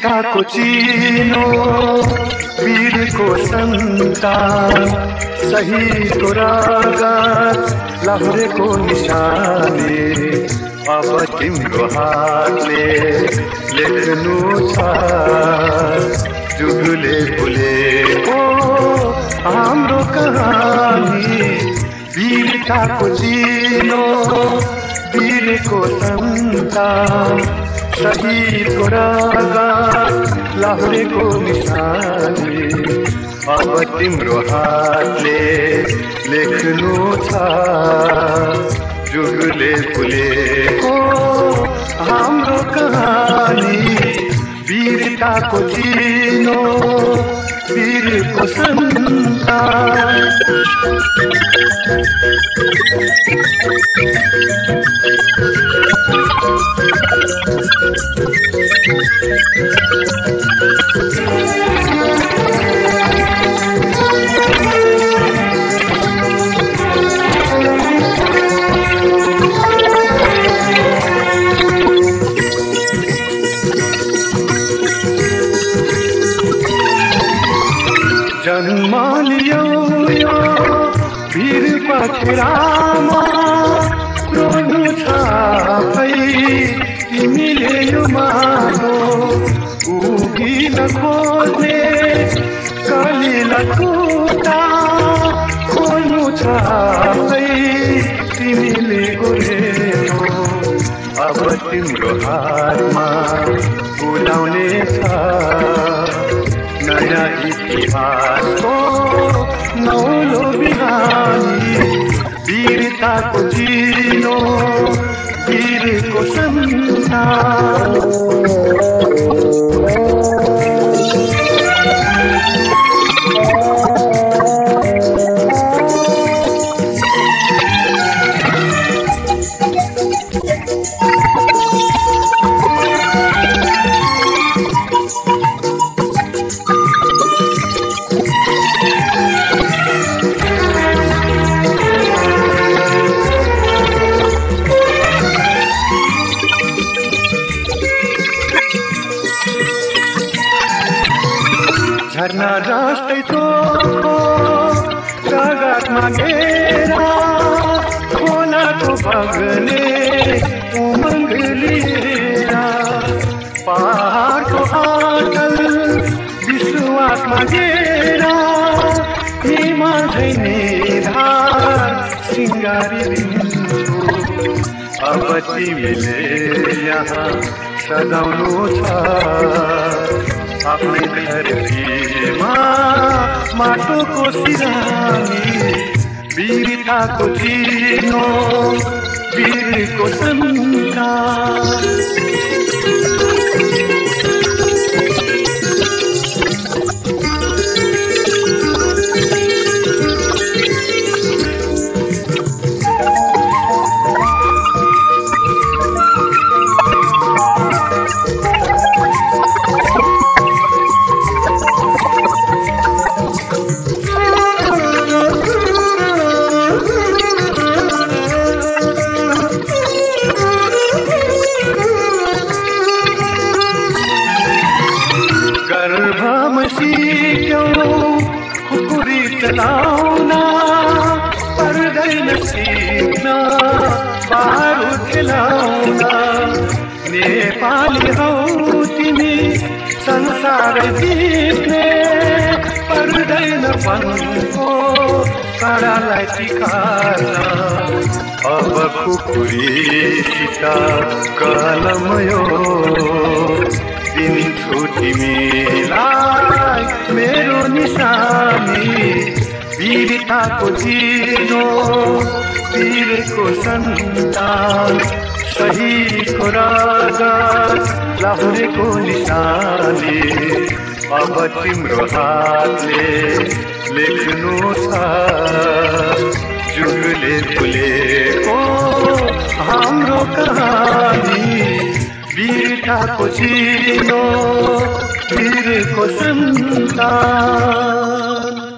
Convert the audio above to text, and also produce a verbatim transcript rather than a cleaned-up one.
वीरताको चिनो वीरको सन्तान शहीदको रगत लहरेको निशानी अब तिम्रो हातले लेख्नु छ जुगले भुलेको हाम्रो कहानी वीरताको चिनो वीरको सन्तान शहीदको रगत लहरेको निशानी अब तिम्रो हातले लेख्नु छ जुगले भुलेको हाम्रो कहानी वीरताको चिनो वीरको सन्तान जन्म लियो यो वीर पथरामा रोनु छ भई तिमीले यो मानो उभिन खोज्ने कलिला टुटा खोल्नु छ भई तिमीले गोरेको अब तिम्रो हातमा बुलाउने छ नयाँ इतिहासको नौलो बिहानी वीरताको चिनो वीरको सन्तान झरना जस्तै चोखो रगतमा घेरा खोलाको बग्ने उमङ्ग लिएर पहाडको अटल विश्वासमा घेरा हिमाल झैने धार सिङ्गारी दिन्छु अब तिमीले यहाँ सजाउनु छ आफ्नै धरतीमा माटोको सिरानी वीरताको चिनो वीरको सन्तान खुकुरी चलाउन पर्दैन सिक्न बारुद खेलाउन नेपाली हौ तिमी संसार जित्ने पर्दैन वनको कडालाई टिकार्न अब खुकुरीसित कलम यो दिन्छु तिमीलाई मेरो निशानी वीरताको चिनो वीरको सन्तान शहीदको रगत लहरेको निशानी अब तिम्रो हातले लेख्नु छ जुगले भुलेको हाम्रो कहानी वीरताको चिनो वीरको सन्तान